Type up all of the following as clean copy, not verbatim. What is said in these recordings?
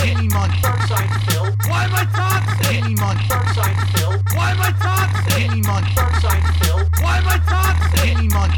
Give me money. Dark side Phil. Why am I toxic? Give me money. Dark side Phil. Why am I toxic? Give me money. Dark side Phil. Why am I toxic? Give me money.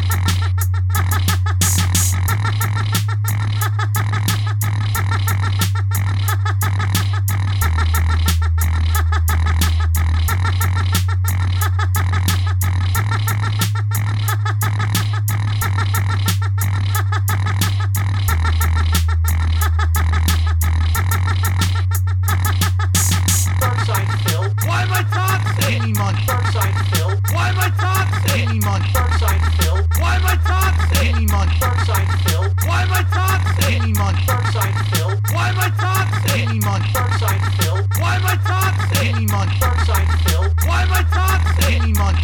Give me money. Dark side Phil. Why am I toxic? Give me money. Dark side Phil. Why am I toxic? Give me money. Dark side Phil. Why am I toxic? Give me money. Dark side Phil. Why am I toxic? Give me money. Dark side Phil. Why am I toxic? Give me money. Dark side Phil. Why am I toxic? Give me money.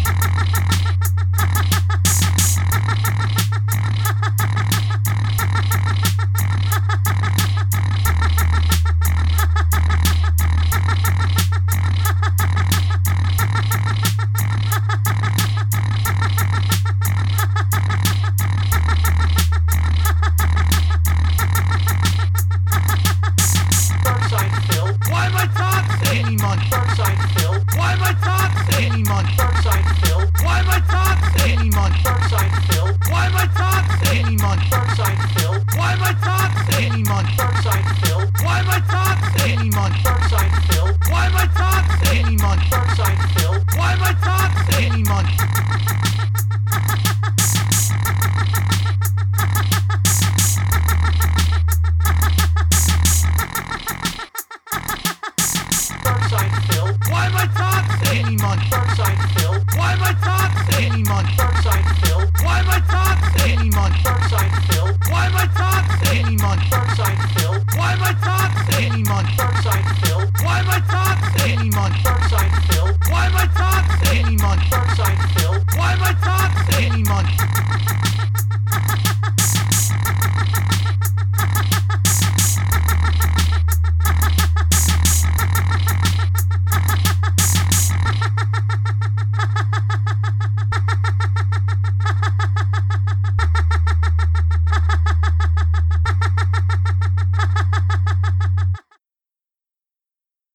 Give me money. Dark side Phil. Why am I toxic? Give me money. Dark side Phil. Why am I toxic? Give me money. Dark side Phil. Why am I toxic? Give me money. Dark side Phil. Why am I toxic? Give me money. Dark side Phil. Why am I toxic? Give me money. Dark